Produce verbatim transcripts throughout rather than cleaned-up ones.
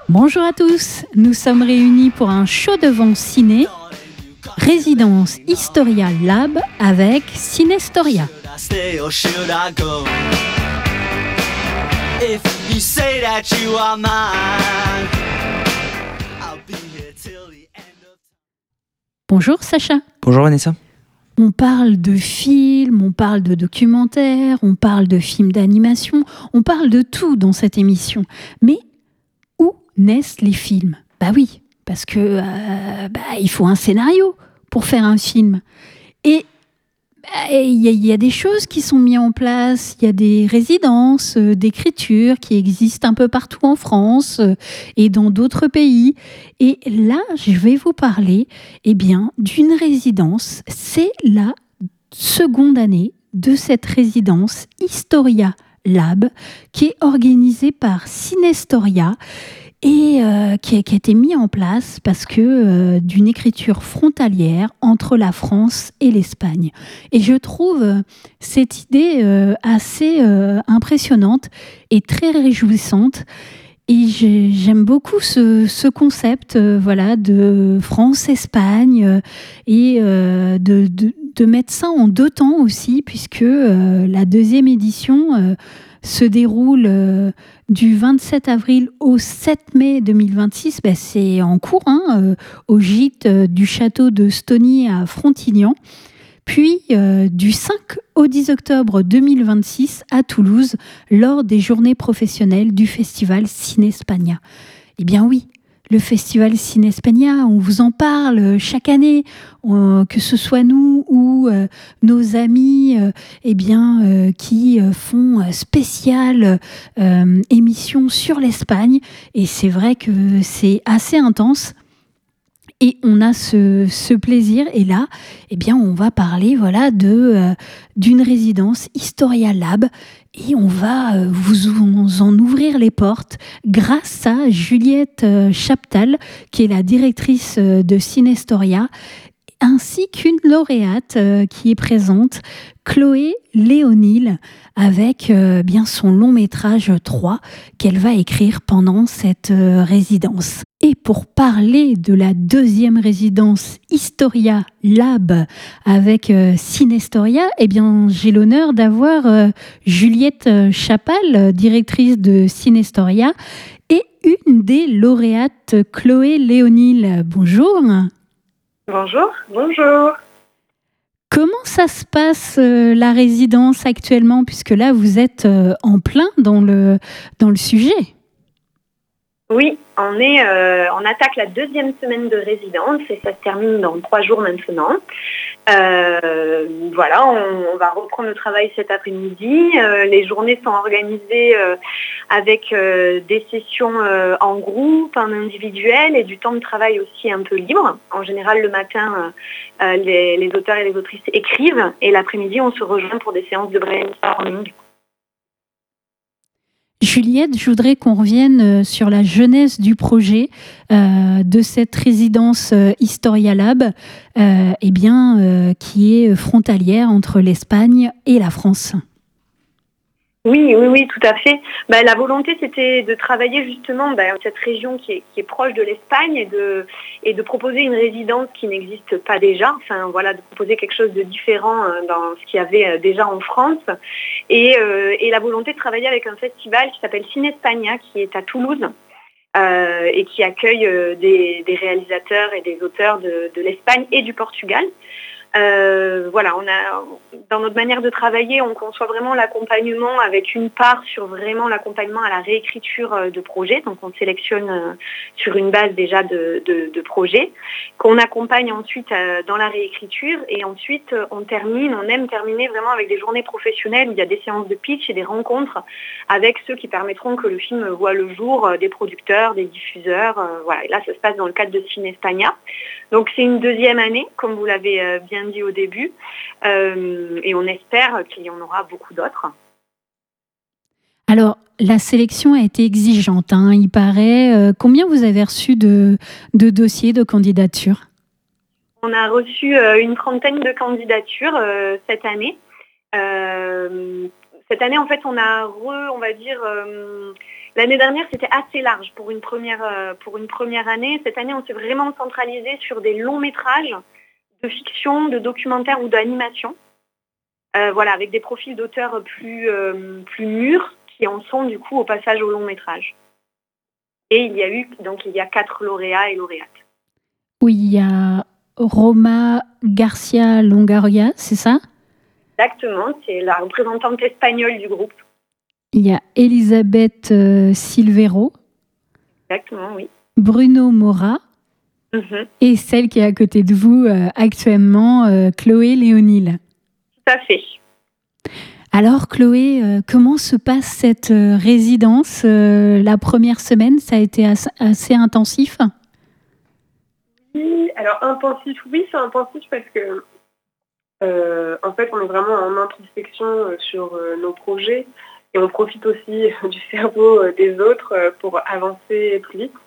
Bonjour à tous, nous sommes réunis pour un show de vent ciné, résidence Historia Lab avec Cinestoria. Bonjour Sacha. Bonjour Vanessa. On parle de films, on parle de documentaires, on parle de films d'animation, on parle de tout dans cette émission. Mais où naissent les films ? Bah oui, parce que euh, bah, il faut un scénario pour faire un film. Et il bah, y, y a des choses qui sont mises en place, il y a des résidences euh, d'écriture qui existent un peu partout en France euh, et dans d'autres pays. Et là, je vais vous parler eh bien, d'une résidence. C'est la seconde année de cette résidence Historia Lab qui est organisée par Cinestoria et euh, qui, a, qui a été mis en place parce que euh, d'une écriture frontalière entre la France et l'Espagne. Et je trouve euh, cette idée euh, assez euh, impressionnante et très réjouissante. Et j'aime beaucoup ce, ce concept euh, voilà, de France-Espagne euh, et euh, de, de, de mettre ça en deux temps aussi, puisque euh, la deuxième édition euh, se déroule euh, du vingt-sept avril au sept mai deux mille vingt-six. Ben, c'est en cours, hein, euh, au gîte euh, du château de Stony à Frontignan. Puis euh, du cinq au dix octobre deux mille vingt-six à Toulouse, lors des journées professionnelles du festival Cinespagna. Eh bien oui, le festival Cinespagna, on vous en parle chaque année, euh, que ce soit nous ou euh, nos amis euh, eh bien, euh, qui font spéciale euh, émission sur l'Espagne. Et c'est vrai que c'est assez intense. Et on a ce, ce plaisir. Et là, eh bien, on va parler voilà, de, euh, d'une résidence Historia Lab. Et on va euh, vous en ouvrir les portes grâce à Juliette euh, Chaptal, qui est la directrice euh, de Cinestoria, ainsi qu'une lauréate euh, qui est présente, Chloé Léonil, avec euh, bien son long métrage trois qu'elle va écrire pendant cette euh, résidence. Et pour parler de la deuxième résidence Historia Lab avec euh, Cinestoria, eh bien, j'ai l'honneur d'avoir euh, Juliette Chapal, directrice de Cinestoria, et une des lauréates, Chloé Léonil. Bonjour. Bonjour, bonjour. Comment ça se passe euh, la résidence actuellement, puisque là vous êtes euh, en plein dans le, dans le sujet? Oui, on, est, euh, on attaque la deuxième semaine de résidence et ça se termine dans trois jours maintenant. Euh, voilà, on, on va reprendre le travail cet après-midi. Euh, les journées sont organisées euh, avec euh, des sessions euh, en groupe, en individuel et du temps de travail aussi un peu libre. En général, le matin, euh, les, les auteurs et les autrices écrivent et l'après-midi, on se rejoint pour des séances de brainstorming. Juliette, je voudrais qu'on revienne sur la jeunesse du projet euh, de cette résidence euh, Historia Lab, euh, eh bien, euh, qui est frontalière entre l'Espagne et la France. Oui, oui, oui, tout à fait. Bah, la volonté, c'était de travailler justement bah, cette région qui est, qui est proche de l'Espagne et de, et de proposer une résidence qui n'existe pas déjà. Enfin, voilà, de proposer quelque chose de différent euh, dans ce qu'il y avait euh, déjà en France. Et, euh, et la volonté de travailler avec un festival qui s'appelle Cinespagna, qui est à Toulouse euh, et qui accueille euh, des, des réalisateurs et des auteurs de, de l'Espagne et du Portugal. Euh, voilà, on a, dans notre manière de travailler, on conçoit vraiment l'accompagnement avec une part sur vraiment l'accompagnement à la réécriture de projets. Donc on sélectionne sur une base déjà de, de, de projets, qu'on accompagne ensuite dans la réécriture et ensuite on termine, on aime terminer vraiment avec des journées professionnelles où il y a des séances de pitch et des rencontres avec ceux qui permettront que le film voit le jour, des producteurs, des diffuseurs. Voilà, et là ça se passe dans le cadre de Cinespagna. Donc c'est une deuxième année, comme vous l'avez bien dit au début, euh, et on espère qu'il y en aura beaucoup d'autres. Alors, la sélection a été exigeante, hein, il paraît. Euh, combien vous avez reçu de, de dossiers, de candidatures ? On a reçu euh, une trentaine de candidatures euh, cette année. Euh, cette année, en fait, on a re, on va dire, euh, L'année dernière, c'était assez large pour une première, euh, pour une première année. Cette année, on s'est vraiment centralisé sur des longs métrages de fiction, de documentaire ou d'animation. Euh, voilà, avec des profils d'auteurs plus, euh, plus mûrs qui en sont du coup au passage au long métrage. Et il y a eu, donc il y a quatre lauréats et lauréates. Oui, il y a Roma Garcia Longoria, c'est ça? Exactement, c'est la représentante espagnole du groupe. Il y a Elisabeth euh, Silvero. Exactement, oui. Bruno Mora. Mm-hmm. Et celle qui est à côté de vous euh, actuellement, euh, Chloé Léonil. Tout à fait. Alors Chloé, euh, comment se passe cette euh, résidence euh, la première semaine? Ça a été assez, assez intensif? Oui, alors intensif, oui, c'est intensif parce que euh, en fait, on est vraiment en introspection euh, sur euh, nos projets et on profite aussi euh, du cerveau euh, des autres euh, pour avancer plus vite.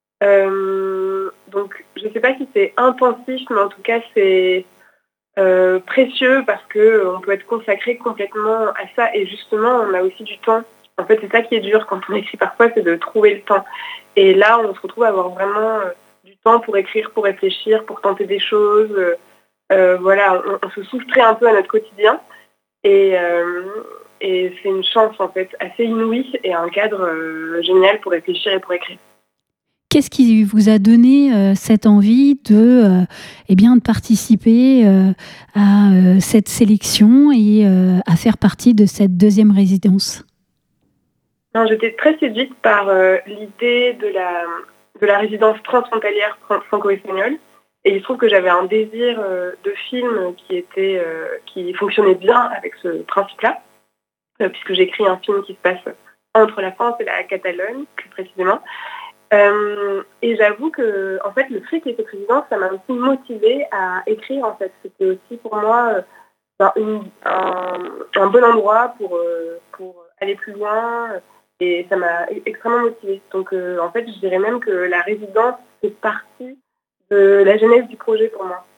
Euh, donc, je ne sais pas si c'est intensif, mais en tout cas, c'est euh, précieux parce qu'on peut être consacré complètement à ça et justement, on a aussi du temps. En fait, c'est ça qui est dur quand on écrit parfois, c'est de trouver le temps. Et là, on se retrouve à avoir vraiment euh, du temps pour écrire, pour réfléchir, pour tenter des choses. Euh, euh, voilà, on, on se soustrait un peu à notre quotidien et, euh, et c'est une chance en fait assez inouïe et un cadre euh, génial pour réfléchir et pour écrire. Qu'est-ce qui vous a donné euh, cette envie de, euh, eh bien, de participer euh, à euh, cette sélection et euh, à faire partie de cette deuxième résidence? Non, j'étais très séduite par euh, l'idée de la, de la résidence transfrontalière franco-espagnole et il se trouve que j'avais un désir euh, de film qui, était, euh, qui fonctionnait bien avec ce principe-là, euh, puisque j'écris un film qui se passe entre la France et la Catalogne, plus précisément. Euh, et j'avoue que en fait le fait qu'il y ait cette résidence, ça m'a aussi motivée à écrire en fait. C'était aussi pour moi euh, une, un, un bon endroit pour, euh, pour aller plus loin et ça m'a extrêmement motivée. Donc euh, en fait je dirais même que la résidence fait partie de la genèse du projet pour moi.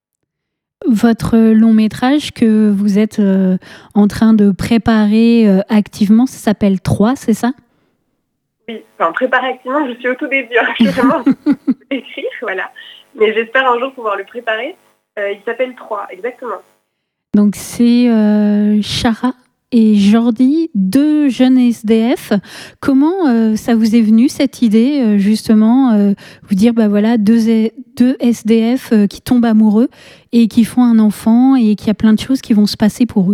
Votre long métrage que vous êtes euh, en train de préparer euh, activement, ça s'appelle trois, c'est ça? Oui, enfin, préparer activement, je suis au tout début, hein, je suis vraiment écrire, voilà. Mais j'espère un jour pouvoir le préparer. Euh, il s'appelle trois, exactement. Donc c'est euh, Chara et Jordi, deux jeunes S D F. Comment euh, ça vous est venu cette idée, euh, justement, euh, vous dire, bah voilà, deux, deux S D F euh, qui tombent amoureux et qui font un enfant et qu'il y a plein de choses qui vont se passer pour eux?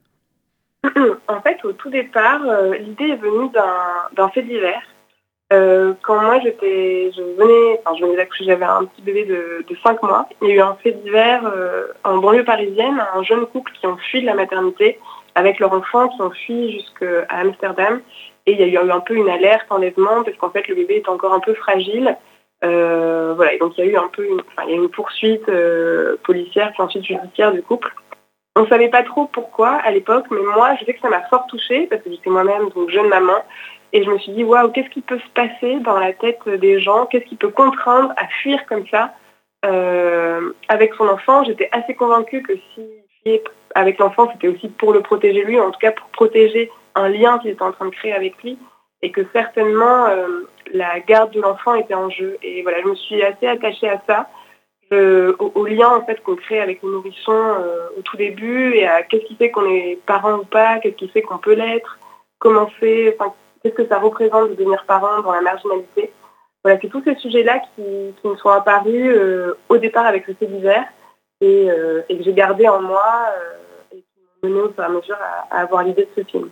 En fait, au tout départ, euh, l'idée est venue d'un, d'un fait divers. Euh, quand moi, j'étais, je venais, enfin, je venais d'accoucher, j'avais un petit bébé de, de cinq mois. Il y a eu un fait divers euh, en banlieue parisienne, un jeune couple qui ont fui de la maternité avec leur enfant, qui ont fui jusqu'à Amsterdam. Et il y a eu un peu une alerte, enlèvement, parce qu'en fait, le bébé est encore un peu fragile. Euh, voilà, et donc il y a eu un peu une, enfin, il y a eu une poursuite euh, policière, puis ensuite judiciaire du couple. On ne savait pas trop pourquoi à l'époque, mais moi, je sais que ça m'a fort touchée parce que j'étais moi-même donc jeune maman. Et je me suis dit, waouh, qu'est-ce qui peut se passer dans la tête des gens? Qu'est-ce qui peut contraindre à fuir comme ça euh, avec son enfant? J'étais assez convaincue que si fuir avec l'enfant, c'était aussi pour le protéger lui, en tout cas pour protéger un lien qu'il était en train de créer avec lui. Et que certainement, euh, la garde de l'enfant était en jeu. Et voilà, je me suis assez attachée à ça. Euh, au, au lien en fait qu'on crée avec le nourrisson euh, au tout début et à qu'est-ce qui fait qu'on est parent ou pas, qu'est-ce qui fait qu'on peut l'être, comment c'est, enfin, qu'est-ce que ça représente de devenir parent dans la marginalité. Voilà, c'est tous ces sujets-là qui, qui me sont apparus euh, au départ avec le fait divers et, euh, et que j'ai gardé en moi euh, et qui m'ont mené au fur et à mesure à, à avoir l'idée de ce film.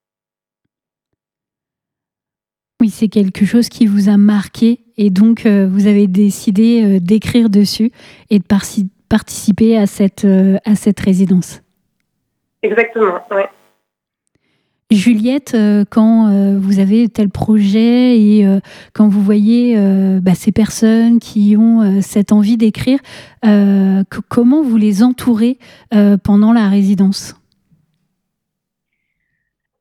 Oui, c'est quelque chose qui vous a marqué et donc euh, vous avez décidé euh, d'écrire dessus et de par- participer à cette, euh, à cette résidence. Exactement, oui. Juliette, euh, quand euh, vous avez tel projet et euh, quand vous voyez euh, bah, ces personnes qui ont euh, cette envie d'écrire, euh, que, comment vous les entourez euh, pendant la résidence?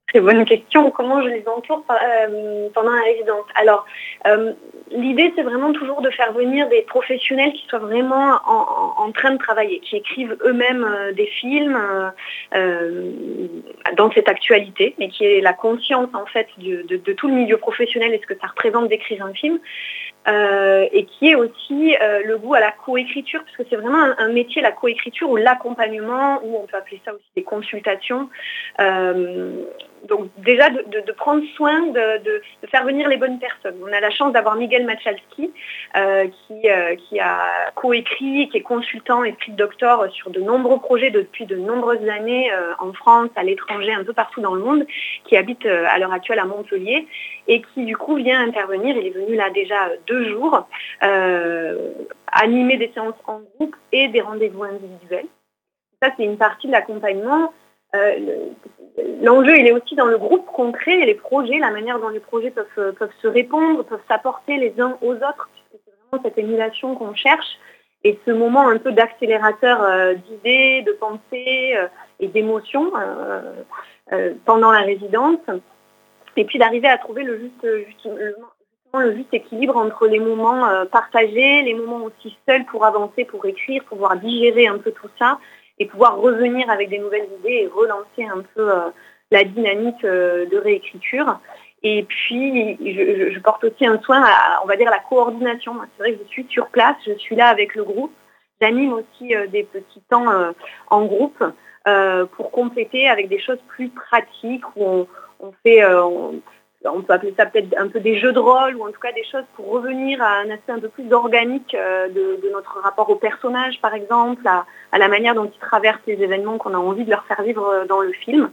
Très bonne question. Comment je les entoure euh, pendant la résidence? Alors, euh, l'idée, c'est vraiment toujours de faire venir des professionnels qui soient vraiment en, en, en train de travailler, qui écrivent eux-mêmes euh, des films euh, euh, dans cette actualité, mais qui aient la conscience, en fait, de, de, de tout le milieu professionnel et ce que ça représente d'écrire un film. Euh, et qui est aussi euh, le goût à la coécriture, parce que c'est vraiment un, un métier, la coécriture ou l'accompagnement, ou on peut appeler ça aussi des consultations. Euh, donc déjà de, de, de prendre soin de, de, de faire venir les bonnes personnes. On a la chance d'avoir Miguel Machalski euh, qui, euh, qui a coécrit, qui est consultant et script doctor sur de nombreux projets depuis de nombreuses années euh, en France, à l'étranger, un peu partout dans le monde, qui habite euh, à l'heure actuelle à Montpellier et qui du coup vient intervenir. Il est venu là déjà deux jours, euh, animer des séances en groupe et des rendez-vous individuels. Ça, c'est une partie de l'accompagnement. Euh, l'enjeu, il est aussi dans le groupe qu'on crée et les projets, la manière dont les projets peuvent, peuvent se répondre, peuvent s'apporter les uns aux autres, puisque c'est vraiment cette émulation qu'on cherche et ce moment un peu d'accélérateur euh, d'idées, de pensées euh, et d'émotions euh, euh, pendant la résidence. Et puis d'arriver à trouver le juste, juste, le, le juste équilibre entre les moments euh, partagés, les moments aussi seuls pour avancer, pour écrire, pour pouvoir digérer un peu tout ça et pouvoir revenir avec des nouvelles idées et relancer un peu euh, la dynamique euh, de réécriture. Et puis, je, je porte aussi un soin à, on va dire, la coordination. C'est vrai que je suis sur place, je suis là avec le groupe. J'anime aussi euh, des petits temps euh, en groupe euh, pour compléter avec des choses plus pratiques où on, on fait... Euh, on, on peut appeler ça peut-être un peu des jeux de rôle ou en tout cas des choses pour revenir à un aspect un peu plus organique euh, de, de notre rapport au personnage, par exemple, à, à la manière dont ils traversent les événements qu'on a envie de leur faire vivre dans le film.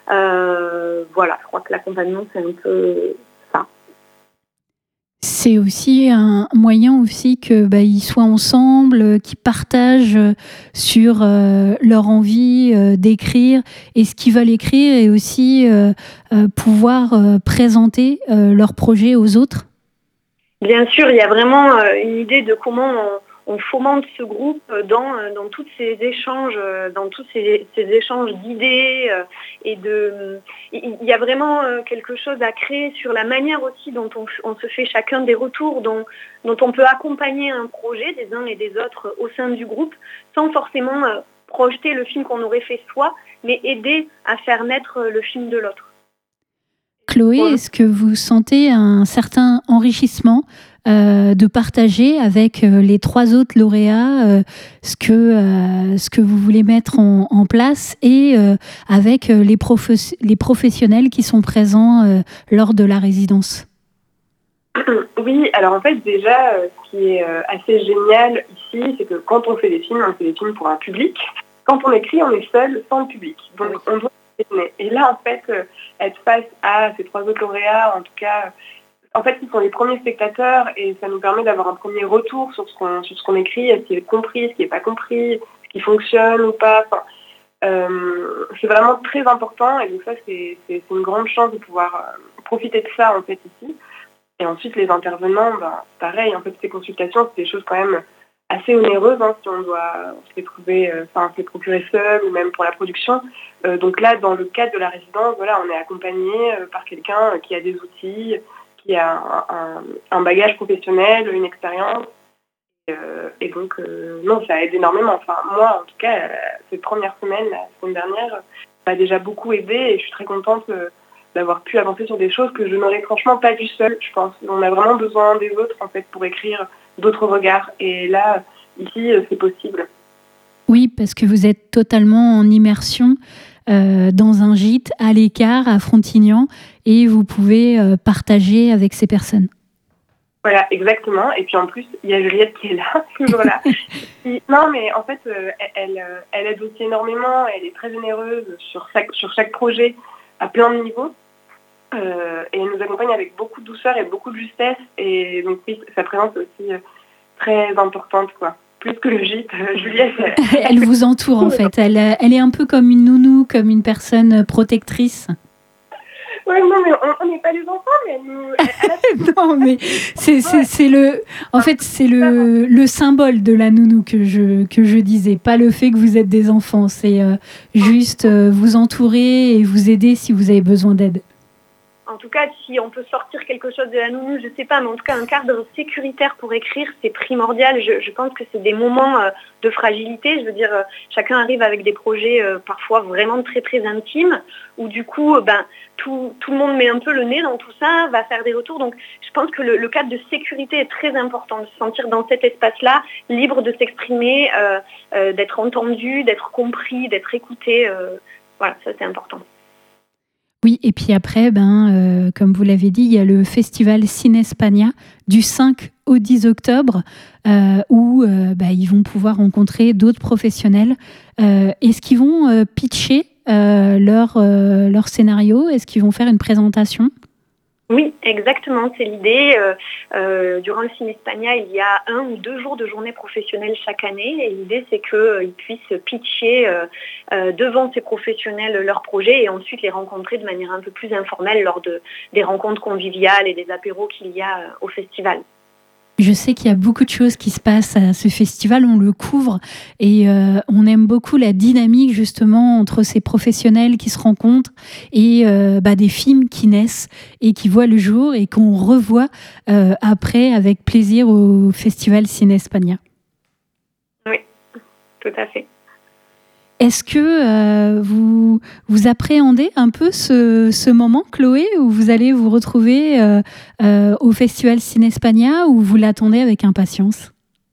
Euh, voilà, je crois que l'accompagnement, c'est un peu ça. C'est aussi un moyen aussi que bah, ils soient ensemble, qu'ils partagent sur euh, leur envie euh, d'écrire et ce qu'ils veulent écrire et aussi euh, euh, pouvoir euh, présenter euh, leur projet aux autres. Bien sûr, il y a vraiment euh, une idée de comment on, on fomente ce groupe dans, dans tous ces échanges, dans tous ces, ces échanges d'idées euh, et de. Il y a vraiment euh, quelque chose à créer sur la manière aussi dont on, on se fait chacun des retours, dont, dont on peut accompagner un projet des uns et des autres au sein du groupe, sans forcément euh, projeter le film qu'on aurait fait soi, mais aider à faire naître le film de l'autre. Chloé, est-ce que vous sentez un certain enrichissement euh, de partager avec euh, les trois autres lauréats euh, ce, que, euh, ce que vous voulez mettre en, en place et euh, avec euh, les, profe- les professionnels qui sont présents euh, lors de la résidence? Oui, alors en fait déjà, euh, ce qui est euh, assez génial ici, c'est que quand on fait des films, on fait des films pour un public. Quand on écrit, on est seul, sans le public. Donc on doit et là, en fait, euh, être face à ces trois autres lauréats, en tout cas, en fait, ils sont les premiers spectateurs et ça nous permet d'avoir un premier retour sur ce qu'on, sur ce qu'on écrit, ce qui est compris, ce qui n'est pas compris, ce qui fonctionne ou pas. Enfin, euh, c'est vraiment très important et donc ça, c'est, c'est, c'est une grande chance de pouvoir euh, profiter de ça, en fait, ici. Et ensuite, les intervenants, ben, pareil, en fait, ces consultations, c'est des choses quand même assez onéreuse hein, si on doit se les trouver, euh, enfin se les procurer seul ou même pour la production. Euh, donc là, dans le cadre de la résidence, voilà, on est accompagné euh, par quelqu'un qui a des outils, qui a un, un, un bagage professionnel, une expérience. Euh, et donc, euh, non, ça aide énormément. Enfin, moi, en tout cas, euh, cette première semaine, la semaine dernière, m'a déjà beaucoup aidé et je suis très contente euh, d'avoir pu avancer sur des choses que je n'aurais franchement pas vues seule, je pense. On a vraiment besoin des autres, en fait, pour écrire d'autres regards. Et là, ici, c'est possible. Oui, parce que vous êtes totalement en immersion euh, dans un gîte à l'écart, à Frontignan, et vous pouvez euh, partager avec ces personnes. Voilà, exactement. Et puis en plus, il y a Juliette qui est là, toujours là. Non, mais en fait, euh, elle, elle aide aussi énormément. Elle est très généreuse sur chaque, sur chaque projet à plein de niveaux. Euh, et elle nous accompagne avec beaucoup de douceur et beaucoup de justesse. Et donc oui, sa présence est aussi euh, très importante, quoi. Plus que le gîte, euh, Juliette. Elle, elle vous entoure en fait. Elle, elle est un peu comme une nounou, comme une personne protectrice. Ouais, non, mais on n'est pas des enfants, mais elle nous... Elle a... Non, mais c'est, c'est, c'est le... En fait, c'est le, le symbole de la nounou que je, que je disais. Pas le fait que vous êtes des enfants. C'est euh, juste euh, vous entourer et vous aider si vous avez besoin d'aide. En tout cas, si on peut sortir quelque chose de la nounou, je ne sais pas, mais en tout cas, un cadre sécuritaire pour écrire, c'est primordial. Je, je pense que c'est des moments euh, de fragilité. Je veux dire, euh, chacun arrive avec des projets euh, parfois vraiment très, très intimes, où du coup, euh, ben, tout, tout le monde met un peu le nez dans tout ça, va faire des retours. Donc, je pense que le, le cadre de sécurité est très important, de se sentir dans cet espace-là, libre de s'exprimer, euh, euh, d'être entendu, d'être compris, d'être écouté. Euh, voilà, ça, c'est important. Oui, et puis après, ben, euh, comme vous l'avez dit, il y a le festival Cinespania du cinq au dix octobre euh, où euh, bah, ils vont pouvoir rencontrer d'autres professionnels. Euh, est-ce qu'ils vont euh, pitcher euh, leur, euh, leur scénario ? Est-ce qu'ils vont faire une présentation ? Oui, exactement, c'est l'idée. Euh, euh, durant le Cinespania, il y a un ou deux jours de journée professionnelle chaque année et l'idée c'est qu'ils euh, puissent pitcher euh, euh, devant ces professionnels leurs projets et ensuite les rencontrer de manière un peu plus informelle lors de, des rencontres conviviales et des apéros qu'il y a euh, au festival. Je sais qu'il y a beaucoup de choses qui se passent à ce festival, on le couvre et euh, on aime beaucoup la dynamique justement entre ces professionnels qui se rencontrent et euh, bah, des films qui naissent et qui voient le jour et qu'on revoit euh, après avec plaisir au festival Cinespania. Oui, tout à fait. Est-ce que euh, vous, vous appréhendez un peu ce, ce moment, Chloé, où vous allez vous retrouver euh, euh, au Festival Cinespania ou vous l'attendez avec impatience ?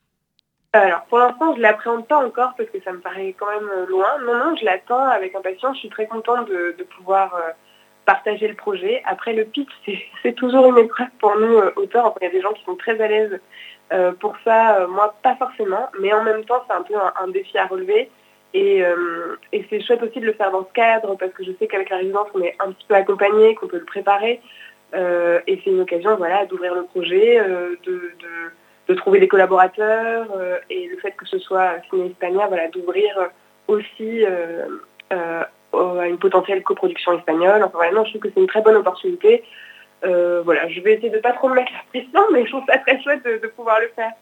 Alors, pour l'instant, je ne l'appréhende pas encore parce que ça me paraît quand même loin. Non, non, je l'attends avec impatience. Je suis très contente de, de pouvoir euh, partager le projet. Après, le pitch, c'est, c'est toujours une épreuve pour nous, euh, auteurs. Enfin, il y a des gens qui sont très à l'aise euh, pour ça. Euh, moi, pas forcément. Mais en même temps, c'est un peu un, un défi à relever. Et, euh, et c'est chouette aussi de le faire dans ce cadre parce que je sais qu'avec la résidence, on est un petit peu accompagné, qu'on peut le préparer. Euh, et c'est une occasion voilà, d'ouvrir le projet, euh, de, de, de trouver des collaborateurs euh, et le fait que ce soit Cinespania, voilà, d'ouvrir aussi euh, euh, à une potentielle coproduction espagnole. Enfin, voilà, non, je trouve que c'est une très bonne opportunité. Euh, voilà, je vais essayer de ne pas trop me mettre la pression, mais je trouve ça très chouette de, de pouvoir le faire.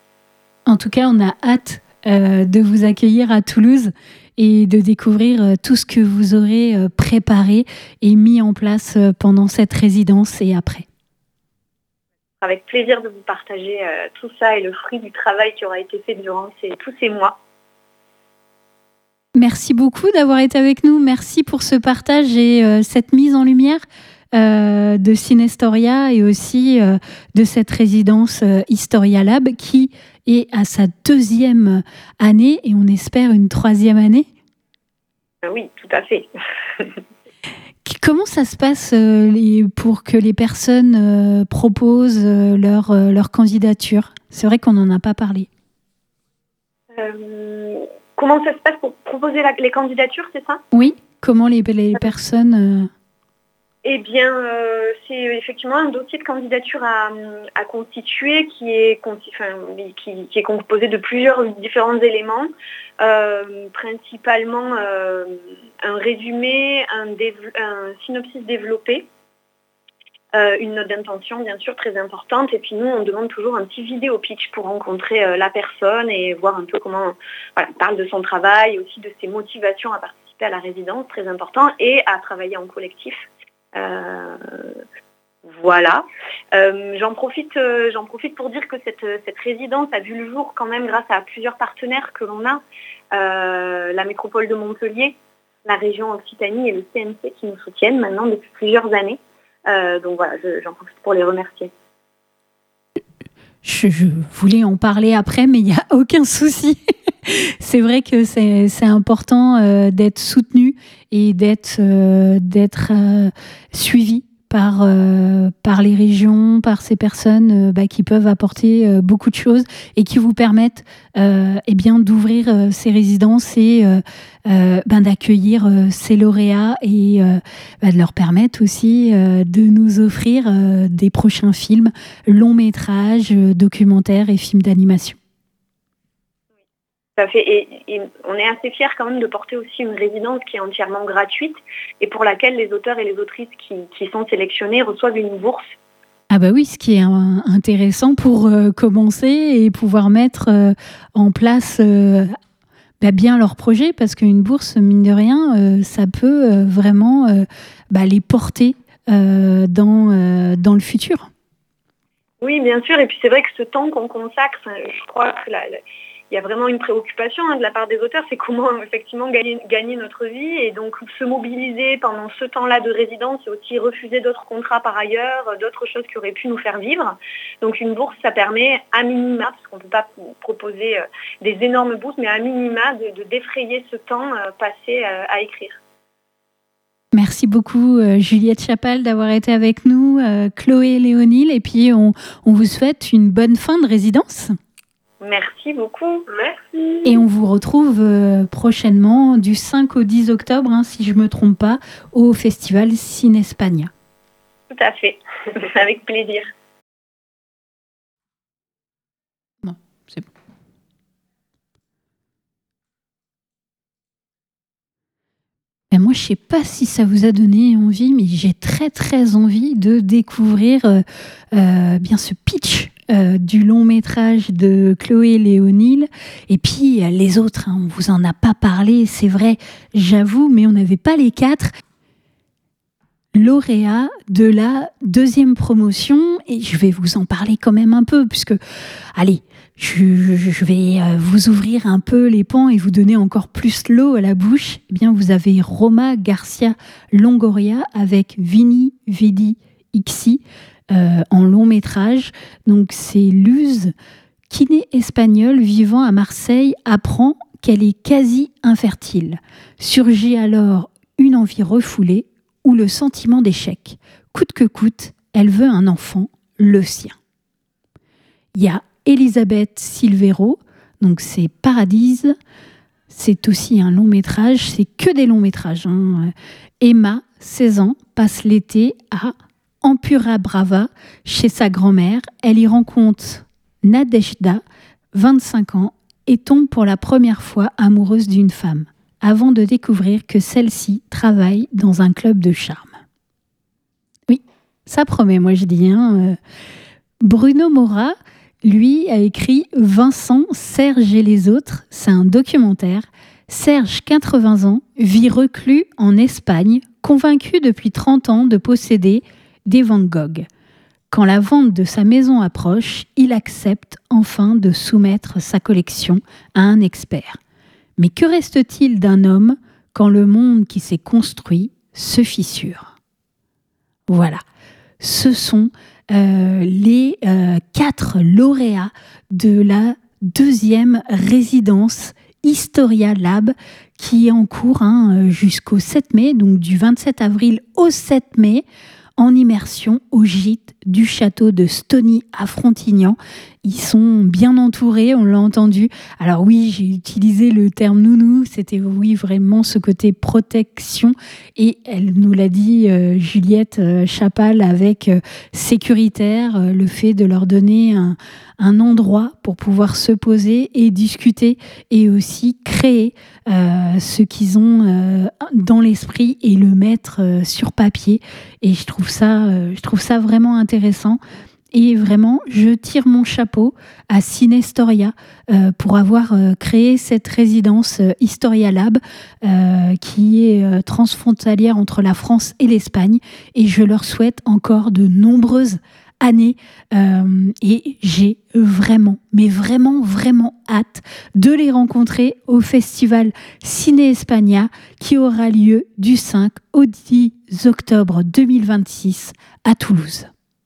En tout cas, on a hâte Euh, de vous accueillir à Toulouse et de découvrir euh, tout ce que vous aurez euh, préparé et mis en place euh, pendant cette résidence et après. Avec plaisir de vous partager euh, tout ça et le fruit du travail qui aura été fait durant ces, tous ces mois. Merci beaucoup d'avoir été avec nous. Merci pour ce partage et euh, cette mise en lumière euh, de Cinestoria et aussi euh, de cette résidence euh, Historia Lab qui est à sa deuxième année et on espère une troisième année. Oui, tout à fait. Comment ça se passe euh, les, pour que les personnes euh, proposent euh, leur, euh, leur candidature ? C'est vrai qu'on n'en a pas parlé. Euh, comment ça se passe pour proposer la, les candidatures, c'est ça ? Oui, comment les, les personnes... Euh... Eh bien, euh, c'est effectivement un dossier de candidature à, à constituer qui est, enfin, qui, qui est composé de plusieurs différents éléments, euh, principalement euh, un résumé, un, dév- un synopsis développé, euh, une note d'intention bien sûr très importante, et puis nous on demande toujours un petit vidéo pitch pour rencontrer euh, la personne et voir un peu comment voilà, parle de son travail, aussi de ses motivations à participer à la résidence, très important, et à travailler en collectif. Euh, voilà. Euh, j'en profite, euh, j'en profite pour dire que cette, cette résidence a vu le jour quand même grâce à plusieurs partenaires que l'on a, euh, la métropole de Montpellier, la région Occitanie et le C N C qui nous soutiennent maintenant depuis plusieurs années. Euh, donc voilà, je, j'en profite pour les remercier. Je, je voulais en parler après, mais il n'y a aucun souci. C'est vrai que c'est, c'est important euh, d'être soutenu et d'être, euh, d'être euh, suivi par, euh, par les régions, par ces personnes euh, bah, qui peuvent apporter euh, beaucoup de choses et qui vous permettent euh, eh bien, d'ouvrir euh, ces résidences et euh, euh, ben, d'accueillir euh, ces lauréats et euh, bah, de leur permettre aussi euh, de nous offrir euh, des prochains films, longs métrages, euh, documentaires et films d'animation. Ça fait, et, et on est assez fiers quand même de porter aussi une résidence qui est entièrement gratuite et pour laquelle les auteurs et les autrices qui, qui sont sélectionnés reçoivent une bourse. Ah bah oui, ce qui est un, intéressant pour euh, commencer et pouvoir mettre euh, en place euh, bah bien leur projet, parce qu'une bourse, mine de rien, euh, ça peut euh, vraiment euh, bah, les porter euh, dans, euh, dans le futur. Oui, bien sûr. Et puis c'est vrai que ce temps qu'on consacre, je crois que la, la, il y a vraiment une préoccupation hein, de la part des auteurs, c'est comment effectivement gagner, gagner notre vie et donc se mobiliser pendant ce temps-là de résidence et aussi refuser d'autres contrats par ailleurs, d'autres choses qui auraient pu nous faire vivre. Donc une bourse, ça permet à minima, parce qu'on ne peut pas proposer euh, des énormes bourses, mais à minima de, de défrayer ce temps euh, passé euh, à écrire. Merci beaucoup euh, Juliette Chapal d'avoir été avec nous, euh, Chloé Léonil, et puis on, on vous souhaite une bonne fin de résidence. Merci beaucoup. Merci. Et on vous retrouve euh, prochainement du cinq au dix octobre, hein, si je ne me trompe pas, au festival Cinespagna. Tout à fait, avec plaisir. Bon, c'est bon. Ben moi, je ne sais pas si ça vous a donné envie, mais j'ai très très envie de découvrir euh, euh, bien ce pitch euh, du long métrage de Chloé Léonil. Et puis euh, les autres, hein, on vous en a pas parlé, c'est vrai, j'avoue, mais on n'avait pas les quatre lauréats de la deuxième promotion. Et je vais vous en parler quand même un peu, puisque, allez, Je, je vais vous ouvrir un peu les pans et vous donner encore plus l'eau à la bouche. Eh bien, vous avez Roma Garcia Longoria avec Vini Vidi Ixi euh, en long métrage. Donc, c'est Luz, kiné espagnole vivant à Marseille, apprend qu'elle est quasi infertile. Surgit alors une envie refoulée ou le sentiment d'échec. Coûte que coûte, elle veut un enfant, le sien. Il y a Elisabeth Silvero, donc c'est Paradise, c'est aussi un long métrage, c'est que des longs métrages. Hein. Emma, seize ans, passe l'été à Ampura Brava, chez sa grand-mère. Elle y rencontre Nadejda, vingt-cinq ans, et tombe pour la première fois amoureuse d'une femme, avant de découvrir que celle-ci travaille dans un club de charme. Oui, ça promet, moi je dis. Hein. Bruno Mora, lui, a écrit Vincent, Serge et les autres. C'est un documentaire. Serge, quatre-vingts ans, vit reclus en Espagne, convaincu depuis trente ans de posséder des Van Gogh. Quand la vente de sa maison approche, il accepte enfin de soumettre sa collection à un expert. Mais que reste-t-il d'un homme quand le monde qui s'est construit se fissure ? Voilà, ce sont Euh, les euh, quatre lauréats de la deuxième résidence Historia Lab qui est en cours hein, jusqu'au sept mai, donc du vingt-sept avril au sept mai, en immersion au gîte du château de Stony à Frontignan. Ils sont bien entourés, on l'a entendu. Alors oui, j'ai utilisé le terme nounou, c'était oui vraiment ce côté protection. Et elle nous l'a dit, euh, Juliette euh, Chapal, avec euh, sécuritaire, euh, le fait de leur donner un, un endroit pour pouvoir se poser et discuter et aussi créer euh, ce qu'ils ont euh, dans l'esprit et le mettre euh, sur papier. Et je trouve ça, euh, je trouve ça vraiment intéressant. Et vraiment, je tire mon chapeau à Cinestoria euh, pour avoir euh, créé cette résidence euh, Historia Lab euh, qui est euh, transfrontalière entre la France et l'Espagne. Et je leur souhaite encore de nombreuses années. Euh, et j'ai vraiment, mais vraiment, vraiment hâte de les rencontrer au festival Ciné Espagna qui aura lieu du cinq au dix octobre deux mille vingt-six à Toulouse.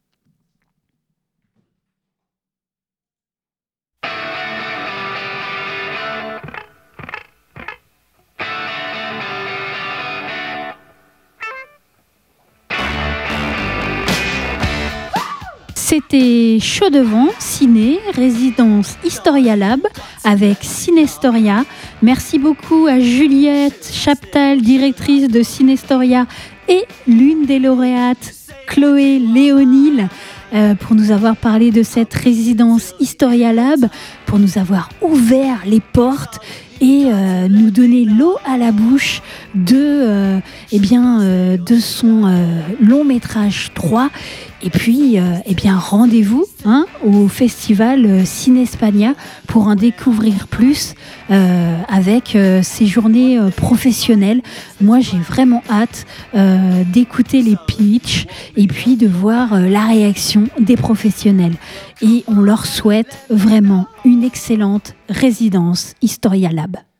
C'était Chaud Devant, Ciné, résidence Historia Lab avec Cinestoria. Merci beaucoup à Juliette Chaptal, directrice de Cinestoria, et l'une des lauréates, Chloé Léonil. euh, pour nous avoir parlé de cette résidence Historia Lab, pour nous avoir ouvert les portes et euh, nous donner l'eau à la bouche de, euh, eh bien, euh, de son euh, long métrage trois. Et puis, euh, eh bien, rendez-vous hein, au festival euh, Cinespania pour en découvrir plus euh, avec euh, ces journées euh, professionnelles. Moi, j'ai vraiment hâte euh, d'écouter les pitchs et puis de voir euh, la réaction des professionnels. Et on leur souhaite vraiment une excellente résidence Historia Lab.